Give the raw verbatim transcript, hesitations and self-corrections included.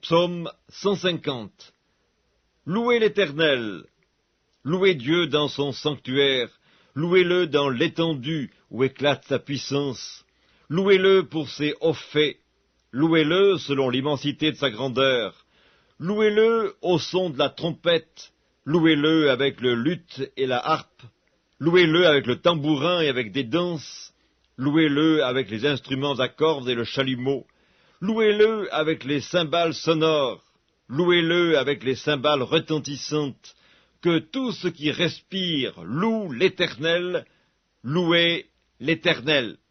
Psaume cent cinquante. Louez l'Éternel, louez Dieu dans son sanctuaire, louez-le dans l'étendue où éclate sa puissance, louez-le pour ses hauts faits, louez-le selon l'immensité de sa grandeur, louez-le au son de la trompette, louez-le avec le luth et la harpe, louez-le avec le tambourin et avec des danses, louez-le avec les instruments à cordes et le chalumeau, louez-le avec les cymbales sonores, louez-le avec les cymbales retentissantes, que tout ce qui respire loue l'Éternel, louez l'Éternel.